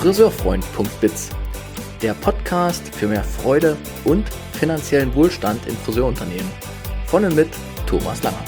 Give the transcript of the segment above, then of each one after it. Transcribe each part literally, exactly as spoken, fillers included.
Friseurfreund punkt biz, der Podcast für mehr Freude und finanziellen Wohlstand in Friseurunternehmen. Von und mit Thomas Langer.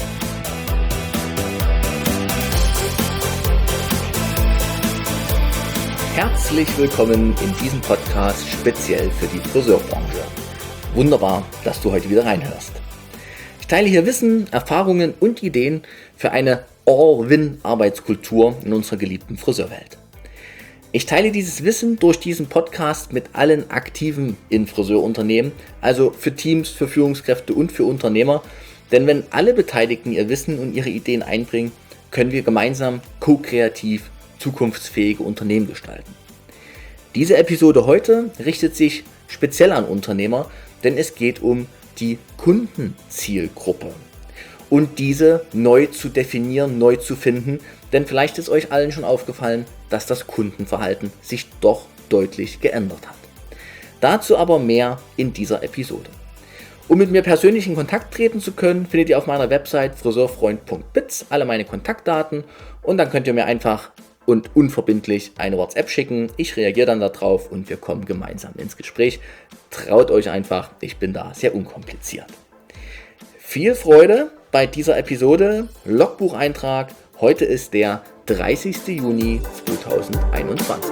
Herzlich willkommen in diesem Podcast speziell für die Friseurbranche. Wunderbar, dass du heute wieder reinhörst. Ich teile hier Wissen, Erfahrungen und Ideen für eine All-Win-Arbeitskultur in unserer geliebten Friseurwelt. Ich teile dieses Wissen durch diesen Podcast mit allen Aktiven in Friseurunternehmen, also für Teams, für Führungskräfte und für Unternehmer. Denn wenn alle Beteiligten ihr Wissen und ihre Ideen einbringen, können wir gemeinsam ko-kreativ zukunftsfähige Unternehmen gestalten. Diese Episode heute richtet sich speziell an Unternehmer, denn es geht um die Kundenzielgruppe und diese neu zu definieren, neu zu finden, denn vielleicht ist euch allen schon aufgefallen, dass das Kundenverhalten sich doch deutlich geändert hat. Dazu aber mehr in dieser Episode. Um mit mir persönlich in Kontakt treten zu können, findet ihr auf meiner Website friseurfreund punkt biz alle meine Kontaktdaten und dann könnt ihr mir einfach und unverbindlich eine WhatsApp schicken. Ich reagiere dann darauf und wir kommen gemeinsam ins Gespräch. Traut euch einfach, ich bin da sehr unkompliziert. Viel Freude bei dieser Episode. Logbucheintrag. Heute ist der dreißigster Juni zweitausendeinundzwanzig.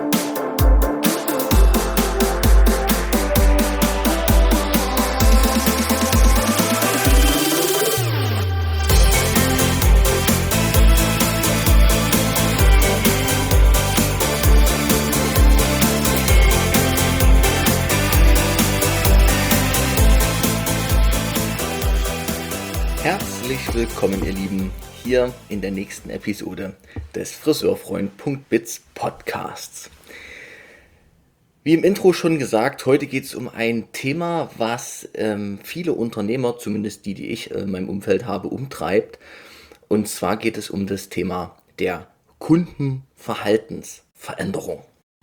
Herzlich willkommen, ihr Lieben, hier in der nächsten Episode des Friseurfreund punkt biz Podcasts. Wie im Intro schon gesagt, heute geht es um ein Thema, was ähm, viele Unternehmer, zumindest die, die ich äh, in meinem Umfeld habe, umtreibt. Und zwar geht es um das Thema der Kundenverhaltensveränderung.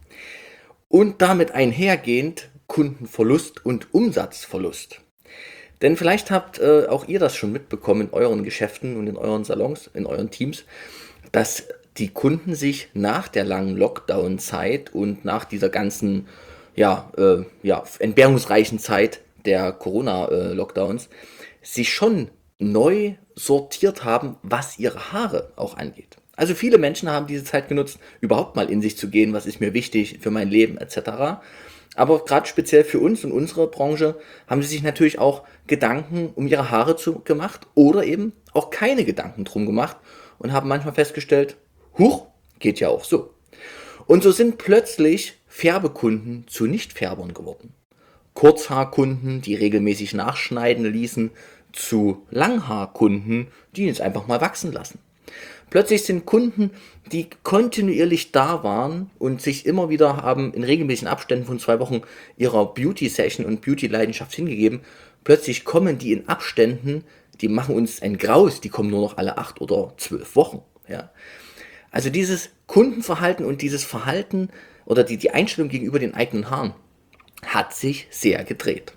Und damit einhergehend Kundenverlust und Umsatzverlust. Denn vielleicht habt äh, auch ihr das schon mitbekommen in euren Geschäften und in euren Salons, in euren Teams, dass die Kunden sich nach der langen Lockdown-Zeit und nach dieser ganzen ja, äh, ja, entbehrungsreichen Zeit der Corona-Lockdowns sich schon neu sortiert haben, was ihre Haare auch angeht. Also viele Menschen haben diese Zeit genutzt, überhaupt mal in sich zu gehen, was ist mir wichtig für mein Leben et cetera. Aber gerade speziell für uns und unsere Branche haben sie sich natürlich auch Gedanken um ihre Haare zu, gemacht oder eben auch keine Gedanken drum gemacht und haben manchmal festgestellt, huch, geht ja auch so. Und so sind plötzlich Färbekunden zu Nichtfärbern geworden. Kurzhaarkunden, die regelmäßig nachschneiden ließen, zu Langhaarkunden, die es einfach mal wachsen lassen. Plötzlich sind Kunden, die kontinuierlich da waren und sich immer wieder haben in regelmäßigen Abständen von zwei Wochen ihrer Beauty-Session und Beauty-Leidenschaft hingegeben, plötzlich kommen die in Abständen, die machen uns ein Graus, die kommen nur noch alle acht oder zwölf Wochen. Ja. Also dieses Kundenverhalten und dieses Verhalten oder die, die Einstellung gegenüber den eigenen Haaren hat sich sehr gedreht.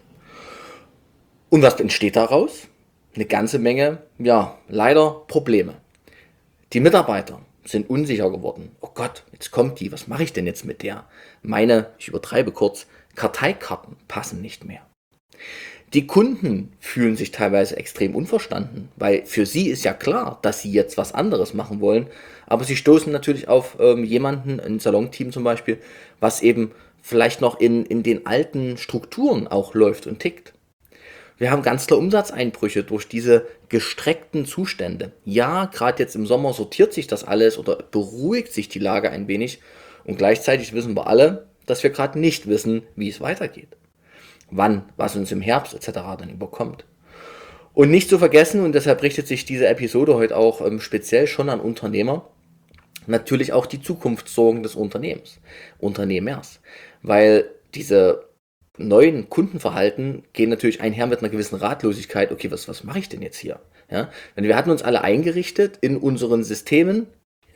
Und was entsteht daraus? Eine ganze Menge, ja, leider Probleme. Die Mitarbeiter sind unsicher geworden. Oh Gott, jetzt kommt die, was mache ich denn jetzt mit der? Meine, ich übertreibe kurz, Karteikarten passen nicht mehr. Die Kunden fühlen sich teilweise extrem unverstanden, weil für sie ist ja klar, dass sie jetzt was anderes machen wollen, aber sie stoßen natürlich auf ähm, jemanden, ein Salonteam zum Beispiel, was eben vielleicht noch in, in den alten Strukturen auch läuft und tickt. Wir haben ganz klar Umsatzeinbrüche durch diese gestreckten Zustände. Ja, gerade jetzt im Sommer sortiert sich das alles oder beruhigt sich die Lage ein wenig. Und gleichzeitig wissen wir alle, dass wir gerade nicht wissen, wie es weitergeht. Wann, was uns im Herbst et cetera dann überkommt. Und nicht zu vergessen, und deshalb richtet sich diese Episode heute auch ähm, speziell schon an Unternehmer, natürlich auch die Zukunftssorgen des Unternehmens, Unternehmers. Weil diese neuen Kundenverhalten gehen natürlich einher mit einer gewissen Ratlosigkeit. Okay, was, was mache ich denn jetzt hier? Ja, denn wir hatten uns alle eingerichtet in unseren Systemen,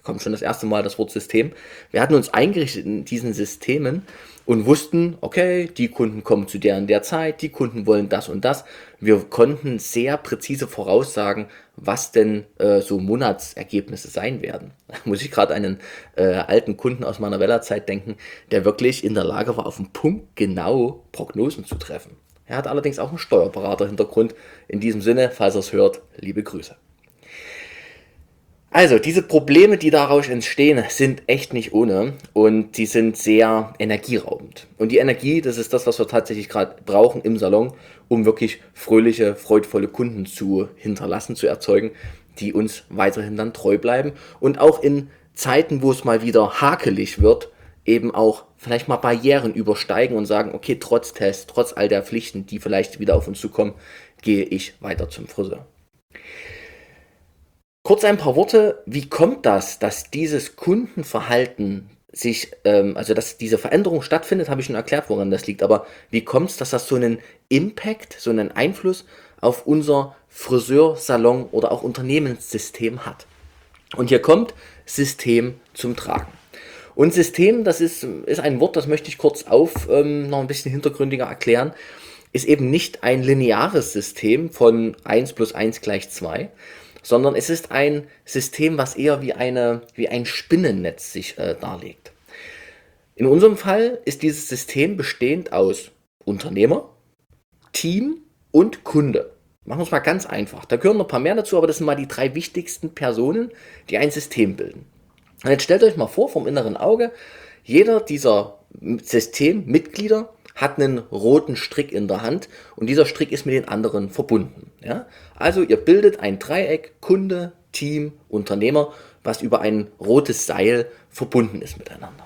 kommt schon das erste Mal das Wort System. Wir hatten uns eingerichtet in diesen Systemen und wussten, okay, die Kunden kommen zu der und der Zeit, die Kunden wollen das und das. Wir konnten sehr präzise voraussagen, was denn äh, so Monatsergebnisse sein werden. Da muss ich gerade an einen äh, alten Kunden aus meiner Wellerzeit denken, der wirklich in der Lage war, auf den Punkt genau Prognosen zu treffen. Er hat allerdings auch einen Steuerberater-Hintergrund. In diesem Sinne, falls er es hört, liebe Grüße. Also, diese Probleme, die daraus entstehen, sind echt nicht ohne und die sind sehr energieraubend. Und die Energie, das ist das, was wir tatsächlich gerade brauchen im Salon, um wirklich fröhliche, freudvolle Kunden zu hinterlassen, zu erzeugen, die uns weiterhin dann treu bleiben und auch in Zeiten, wo es mal wieder hakelig wird, eben auch vielleicht mal Barrieren übersteigen und sagen, okay, trotz Test, trotz all der Pflichten, die vielleicht wieder auf uns zukommen, gehe ich weiter zum Friseur. Kurz ein paar Worte, wie kommt das, dass dieses Kundenverhalten sich, ähm, also dass diese Veränderung stattfindet, habe ich schon erklärt, woran das liegt, aber wie kommt es, dass das so einen Impact, so einen Einfluss auf unser Friseursalon oder auch Unternehmenssystem hat? Und hier kommt System zum Tragen. Und System, das ist, ist ein Wort, das möchte ich kurz auf ähm, noch ein bisschen hintergründiger erklären, ist eben nicht ein lineares System von eins plus eins gleich zwei, sondern es ist ein System, was eher wie, eine, wie ein Spinnennetz sich äh, darlegt. In unserem Fall ist dieses System bestehend aus Unternehmer, Team und Kunde. Machen wir es mal ganz einfach. Da gehören noch ein paar mehr dazu, aber das sind mal die drei wichtigsten Personen, die ein System bilden. Und jetzt stellt euch mal vor, vom inneren Auge, jeder dieser Systemmitglieder hat einen roten Strick in der Hand und dieser Strick ist mit den anderen verbunden. Ja? Also ihr bildet ein Dreieck, Kunde, Team, Unternehmer, was über ein rotes Seil verbunden ist miteinander.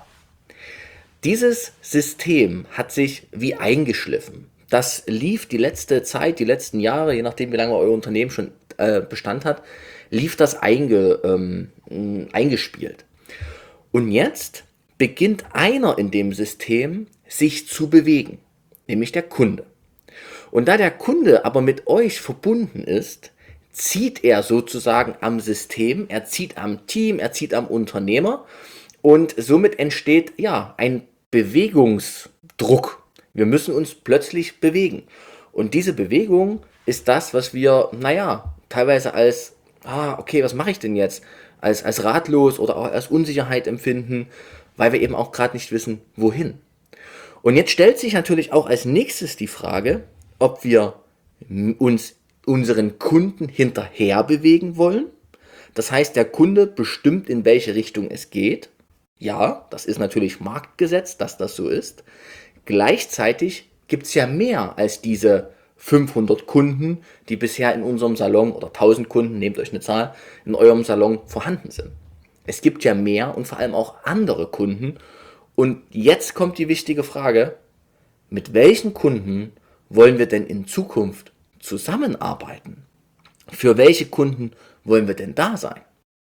Dieses System hat sich wie eingeschliffen. Das lief die letzte Zeit, die letzten Jahre, je nachdem wie lange euer Unternehmen schon äh, Bestand hat, lief das einge, ähm, eingespielt. Und jetzt beginnt einer in dem System sich zu bewegen, nämlich der Kunde. Und da der Kunde aber mit euch verbunden ist, zieht er sozusagen am System, er zieht am Team, er zieht am Unternehmer und somit entsteht ja ein Bewegungsdruck. Wir müssen uns plötzlich bewegen. Und diese Bewegung ist das, was wir, naja, teilweise als, ah, okay, was mache ich denn jetzt? Als, als ratlos oder auch als Unsicherheit empfinden, weil wir eben auch gerade nicht wissen, wohin. Und jetzt stellt sich natürlich auch als nächstes die Frage, ob wir uns unseren Kunden hinterher bewegen wollen. Das heißt, der Kunde bestimmt, in welche Richtung es geht. Ja, das ist natürlich Marktgesetz, dass das so ist. Gleichzeitig gibt es ja mehr als diese fünfhundert Kunden, die bisher in unserem Salon oder tausend Kunden, nehmt euch eine Zahl, in eurem Salon vorhanden sind. Es gibt ja mehr und vor allem auch andere Kunden. Und jetzt kommt die wichtige Frage, mit welchen Kunden wollen wir denn in Zukunft zusammenarbeiten? Für welche Kunden wollen wir denn da sein?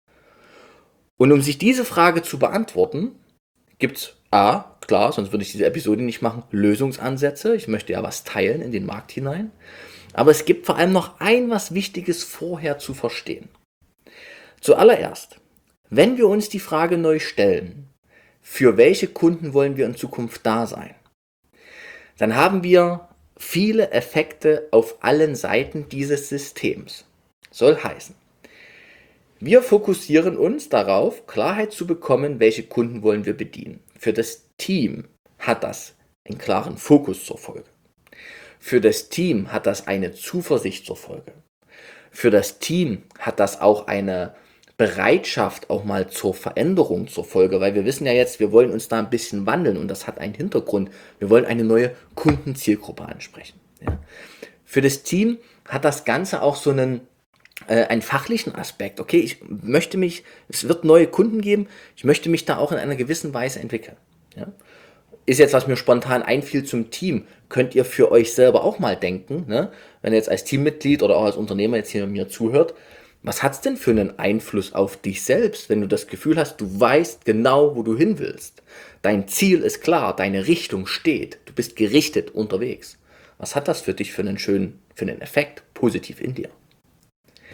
Und um sich diese Frage zu beantworten, gibt es A, klar, sonst würde ich diese Episode nicht machen, Lösungsansätze. Ich möchte ja was teilen in den Markt hinein. Aber es gibt vor allem noch ein was Wichtiges vorher zu verstehen. Zuallererst, wenn wir uns die Frage neu stellen, für welche Kunden wollen wir in Zukunft da sein, dann haben wir viele Effekte auf allen Seiten dieses Systems. Soll heißen, wir fokussieren uns darauf, Klarheit zu bekommen, welche Kunden wollen wir bedienen. Für das Team hat das einen klaren Fokus zur Folge. Für das Team hat das eine Zuversicht zur Folge. Für das Team hat das auch eine Bereitschaft auch mal zur Veränderung zur Folge, weil wir wissen ja jetzt, wir wollen uns da ein bisschen wandeln und das hat einen Hintergrund. Wir wollen eine neue Kundenzielgruppe ansprechen. Ja. Für das Team hat das Ganze auch so einen, äh, einen fachlichen Aspekt. Okay, ich möchte mich, es wird neue Kunden geben, ich möchte mich da auch in einer gewissen Weise entwickeln. Ja. Ist jetzt, was mir spontan einfiel zum Team, könnt ihr für euch selber auch mal denken, ne? Wenn ihr jetzt als Teammitglied oder auch als Unternehmer jetzt hier mir zuhört, was hat es denn für einen Einfluss auf dich selbst, wenn du das Gefühl hast, du weißt genau, wo du hin willst? Dein Ziel ist klar, deine Richtung steht, du bist gerichtet unterwegs. Was hat das für dich für einen schönen, für einen Effekt positiv in dir?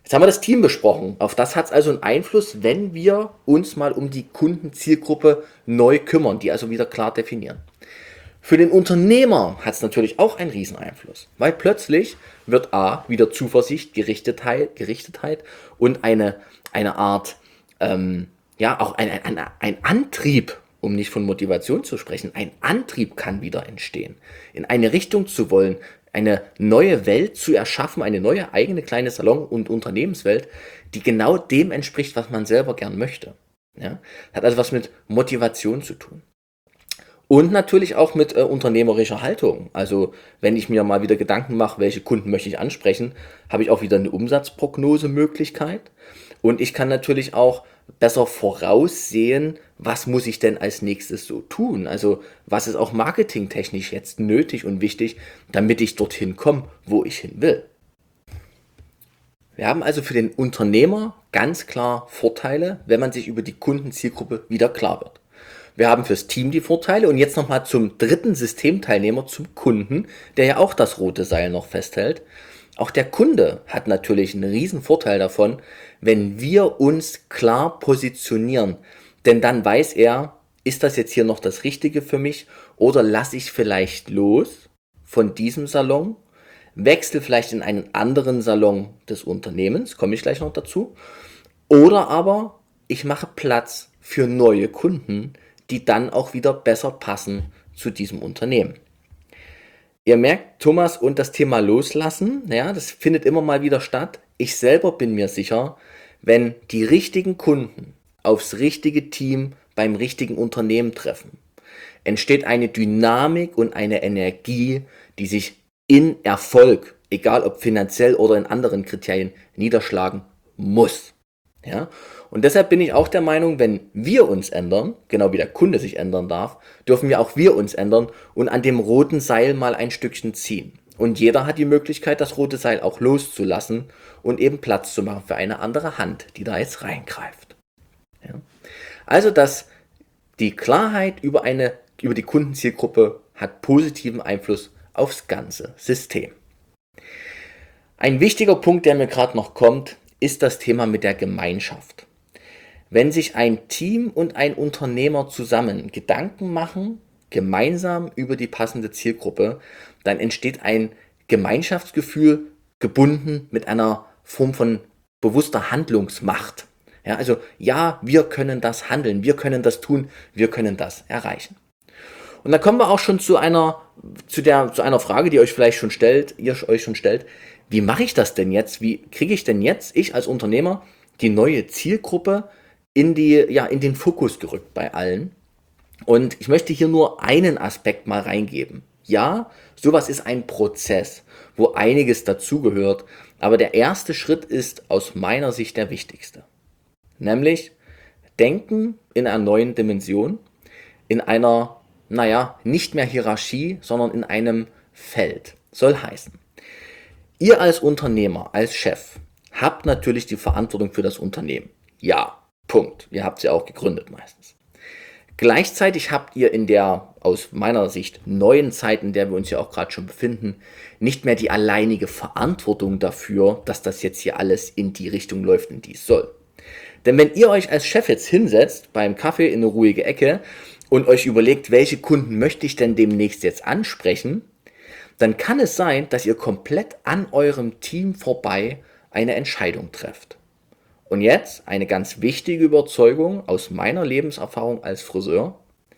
Jetzt haben wir das Team besprochen. Auf das hat es also einen Einfluss, wenn wir uns mal um die Kundenzielgruppe neu kümmern, die also wieder klar definieren. Für den Unternehmer hat es natürlich auch einen riesen Einfluss, weil plötzlich wird A, wieder Zuversicht, Gerichtetheit, Gerichtetheit und eine, eine Art, ähm, ja, auch ein, ein, ein Antrieb, um nicht von Motivation zu sprechen, ein Antrieb kann wieder entstehen, in eine Richtung zu wollen, eine neue Welt zu erschaffen, eine neue eigene kleine Salon- und Unternehmenswelt, die genau dem entspricht, was man selber gern möchte. Ja? Hat also was mit Motivation zu tun. Und natürlich auch mit äh, unternehmerischer Haltung. Also wenn ich mir mal wieder Gedanken mache, welche Kunden möchte ich ansprechen, habe ich auch wieder eine Umsatzprognosemöglichkeit. Und ich kann natürlich auch besser voraussehen, was muss ich denn als nächstes so tun. Also was ist auch marketingtechnisch jetzt nötig und wichtig, damit ich dorthin komme, wo ich hin will. Wir haben also für den Unternehmer ganz klar Vorteile, wenn man sich über die Kundenzielgruppe wieder klar wird. Wir haben fürs Team die Vorteile und jetzt nochmal zum dritten Systemteilnehmer, zum Kunden, der ja auch das rote Seil noch festhält. Auch der Kunde hat natürlich einen riesen Vorteil davon, wenn wir uns klar positionieren. Denn dann weiß er, ist das jetzt hier noch das Richtige für mich oder lasse ich vielleicht los von diesem Salon, wechsle vielleicht in einen anderen Salon des Unternehmens, komme ich gleich noch dazu, oder aber ich mache Platz für neue Kunden, die dann auch wieder besser passen zu diesem Unternehmen. Ihr merkt, Thomas und das Thema Loslassen, ja, das findet immer mal wieder statt. Ich selber bin mir sicher, wenn die richtigen Kunden aufs richtige Team beim richtigen Unternehmen treffen, entsteht eine Dynamik und eine Energie, die sich in Erfolg, egal ob finanziell oder in anderen Kriterien, niederschlagen muss. Ja? Und deshalb bin ich auch der Meinung, wenn wir uns ändern, genau wie der Kunde sich ändern darf, dürfen wir auch wir uns ändern und an dem roten Seil mal ein Stückchen ziehen. Und jeder hat die Möglichkeit, das rote Seil auch loszulassen und eben Platz zu machen für eine andere Hand, die da jetzt reingreift. Ja? Also, dass die Klarheit über, eine, über die Kundenzielgruppe hat positiven Einfluss aufs ganze System. Ein wichtiger Punkt, der mir gerade noch kommt, ist das Thema mit der Gemeinschaft. Wenn sich ein Team und ein Unternehmer zusammen Gedanken machen, gemeinsam über die passende Zielgruppe, dann entsteht ein Gemeinschaftsgefühl gebunden mit einer Form von bewusster Handlungsmacht. Ja, also ja, wir können das handeln, wir können das tun, wir können das erreichen. Und da kommen wir auch schon zu einer, zu der, zu einer Frage, die euch vielleicht schon stellt, ihr euch schon stellt. Wie mache ich das denn jetzt? Wie kriege ich denn jetzt, ich als Unternehmer, die neue Zielgruppe in die, ja, in den Fokus gerückt bei allen? Und ich möchte hier nur einen Aspekt mal reingeben. Ja, sowas ist ein Prozess, wo einiges dazugehört, aber der erste Schritt ist aus meiner Sicht der wichtigste. Nämlich Denken in einer neuen Dimension, in einer, naja, nicht mehr Hierarchie, sondern in einem Feld. Soll heißen, ihr als Unternehmer, als Chef, habt natürlich die Verantwortung für das Unternehmen. Ja, Punkt. Ihr habt sie auch gegründet meistens. Gleichzeitig habt ihr in der, aus meiner Sicht, neuen Zeit, in der wir uns ja auch gerade schon befinden, nicht mehr die alleinige Verantwortung dafür, dass das jetzt hier alles in die Richtung läuft, in die es soll. Denn wenn ihr euch als Chef jetzt hinsetzt, beim Kaffee in eine ruhige Ecke und euch überlegt, welche Kunden möchte ich denn demnächst jetzt ansprechen, dann kann es sein, dass ihr komplett an eurem Team vorbei eine Entscheidung trefft. Und jetzt eine ganz wichtige Überzeugung aus meiner Lebenserfahrung als Friseur.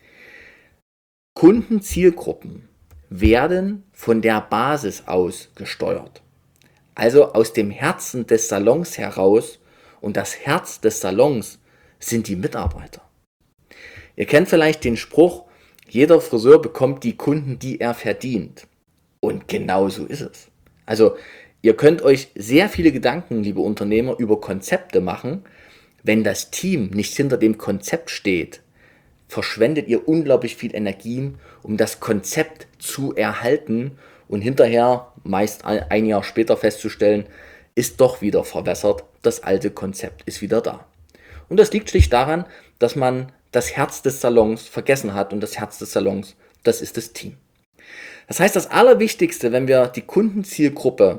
Kundenzielgruppen werden von der Basis aus gesteuert. Also aus dem Herzen des Salons heraus, und das Herz des Salons sind die Mitarbeiter. Ihr kennt vielleicht den Spruch, jeder Friseur bekommt die Kunden, die er verdient. Und genau so ist es. Also ihr könnt euch sehr viele Gedanken, liebe Unternehmer, über Konzepte machen. Wenn das Team nicht hinter dem Konzept steht, verschwendet ihr unglaublich viel Energien, um das Konzept zu erhalten und hinterher, meist ein Jahr später festzustellen, ist doch wieder verwässert, das alte Konzept ist wieder da. Und das liegt schlicht daran, dass man das Herz des Salons vergessen hat und das Herz des Salons, das ist das Team. Das heißt, das Allerwichtigste, wenn wir die Kundenzielgruppe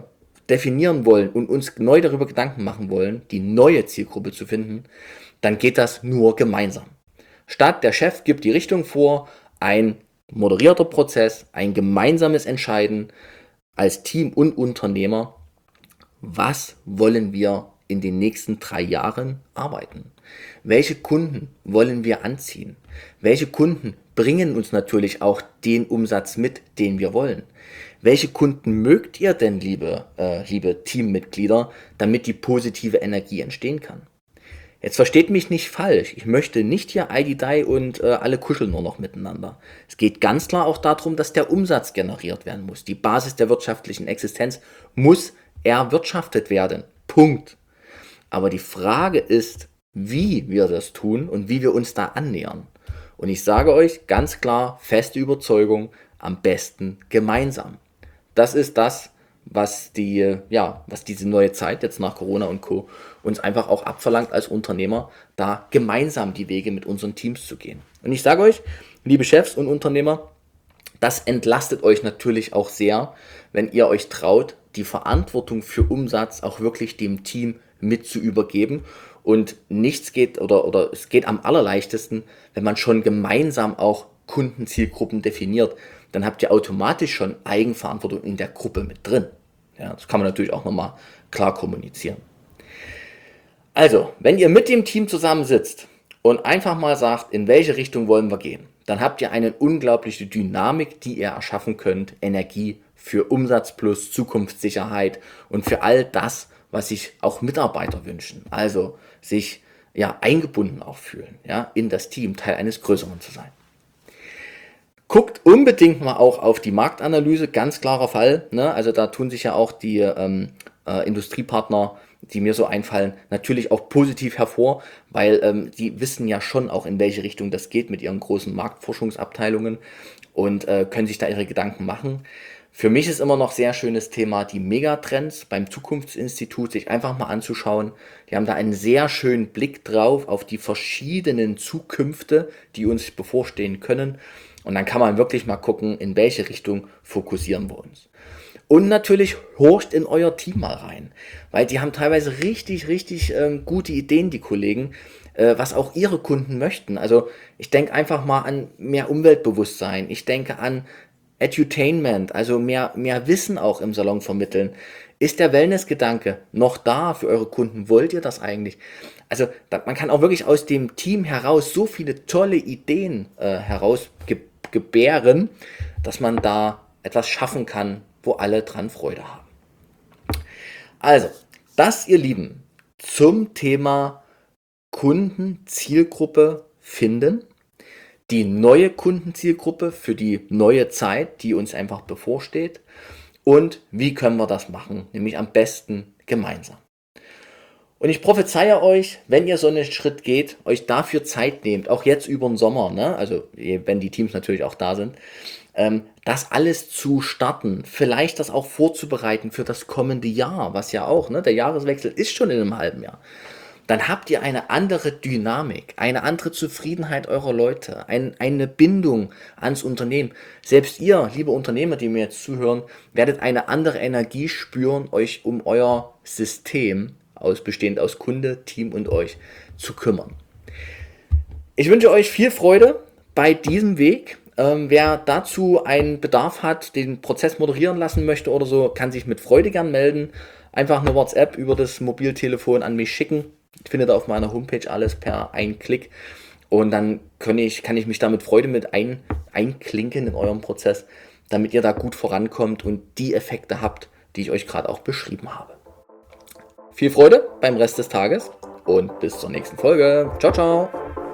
definieren wollen und uns neu darüber Gedanken machen wollen, die neue Zielgruppe zu finden, dann geht das nur gemeinsam. Statt der Chef gibt die Richtung vor, ein moderierter Prozess, ein gemeinsames Entscheiden als Team und Unternehmer, was wollen wir in den nächsten drei Jahren arbeiten? Welche Kunden wollen wir anziehen? Welche Kunden bringen uns natürlich auch den Umsatz mit, den wir wollen? Welche Kunden mögt ihr denn, liebe, äh, liebe Teammitglieder, damit die positive Energie entstehen kann? Jetzt versteht mich nicht falsch, ich möchte nicht hier Eididei und äh, alle kuscheln nur noch miteinander. Es geht ganz klar auch darum, dass der Umsatz generiert werden muss. Die Basis der wirtschaftlichen Existenz muss erwirtschaftet werden. Punkt. Aber die Frage ist, wie wir das tun und wie wir uns da annähern. Und ich sage euch ganz klar, feste Überzeugung, am besten gemeinsam. Das ist das, was die, ja, was diese neue Zeit jetzt nach Corona und Co. uns einfach auch abverlangt als Unternehmer, da gemeinsam die Wege mit unseren Teams zu gehen. Und ich sage euch, liebe Chefs und Unternehmer, das entlastet euch natürlich auch sehr, wenn ihr euch traut, die Verantwortung für Umsatz auch wirklich dem Team mit zu übergeben. Und nichts geht oder, oder es geht am allerleichtesten, wenn man schon gemeinsam auch Kundenzielgruppen definiert. Dann habt ihr automatisch schon Eigenverantwortung in der Gruppe mit drin. Ja, das kann man natürlich auch nochmal klar kommunizieren. Also, wenn ihr mit dem Team zusammensitzt und einfach mal sagt, in welche Richtung wollen wir gehen, dann habt ihr eine unglaubliche Dynamik, die ihr erschaffen könnt, Energie für Umsatz plus Zukunftssicherheit und für all das, was sich auch Mitarbeiter wünschen. Also sich ja eingebunden auch fühlen, ja, in das Team, Teil eines Größeren zu sein. Guckt unbedingt mal auch auf die Marktanalyse, ganz klarer Fall. Ne? Also da tun sich ja auch die ähm, äh, Industriepartner, die mir so einfallen, natürlich auch positiv hervor, weil ähm, die wissen ja schon auch, in welche Richtung das geht mit ihren großen Marktforschungsabteilungen und äh, können sich da ihre Gedanken machen. Für mich ist immer noch sehr schönes Thema die Megatrends beim Zukunftsinstitut, sich einfach mal anzuschauen. Die haben da einen sehr schönen Blick drauf auf die verschiedenen Zukünfte, die uns bevorstehen können. Und dann kann man wirklich mal gucken, in welche Richtung fokussieren wir uns. Und natürlich horcht in euer Team mal rein, weil die haben teilweise richtig, richtig ähm, gute Ideen, die Kollegen, äh, was auch ihre Kunden möchten. Also ich denke einfach mal an mehr Umweltbewusstsein, ich denke an Edutainment, also mehr, mehr Wissen auch im Salon vermitteln. Ist der Wellness-Gedanke noch da für eure Kunden? Wollt ihr das eigentlich? Also da, man kann auch wirklich aus dem Team heraus so viele tolle Ideen äh, herausgebären, dass man da etwas schaffen kann, wo alle dran Freude haben. Also, das, ihr Lieben, zum Thema Kundenzielgruppe finden. Die neue Kundenzielgruppe für die neue Zeit, die uns einfach bevorsteht. Und wie können wir das machen? Nämlich am besten gemeinsam. Und ich prophezeie euch, wenn ihr so einen Schritt geht, euch dafür Zeit nehmt, auch jetzt über den Sommer, ne? Also wenn die Teams natürlich auch da sind, ähm, das alles zu starten, vielleicht das auch vorzubereiten für das kommende Jahr, was ja auch, ne? Der Jahreswechsel ist schon in einem halben Jahr. Dann habt ihr eine andere Dynamik, eine andere Zufriedenheit eurer Leute, ein, eine Bindung ans Unternehmen. Selbst ihr, liebe Unternehmer, die mir jetzt zuhören, werdet eine andere Energie spüren, euch um euer System, aus, bestehend aus Kunde, Team und euch, zu kümmern. Ich wünsche euch viel Freude bei diesem Weg. Ähm, wer dazu einen Bedarf hat, den Prozess moderieren lassen möchte oder so, kann sich mit Freude gern melden. Einfach eine WhatsApp über das Mobiltelefon an mich schicken. Findet ihr auf meiner Homepage alles per ein Klick. Und dann kann ich, kann ich mich da mit Freude mit ein, einklinken in eurem Prozess, damit ihr da gut vorankommt und die Effekte habt, die ich euch gerade auch beschrieben habe. Viel Freude beim Rest des Tages und bis zur nächsten Folge. Ciao, ciao!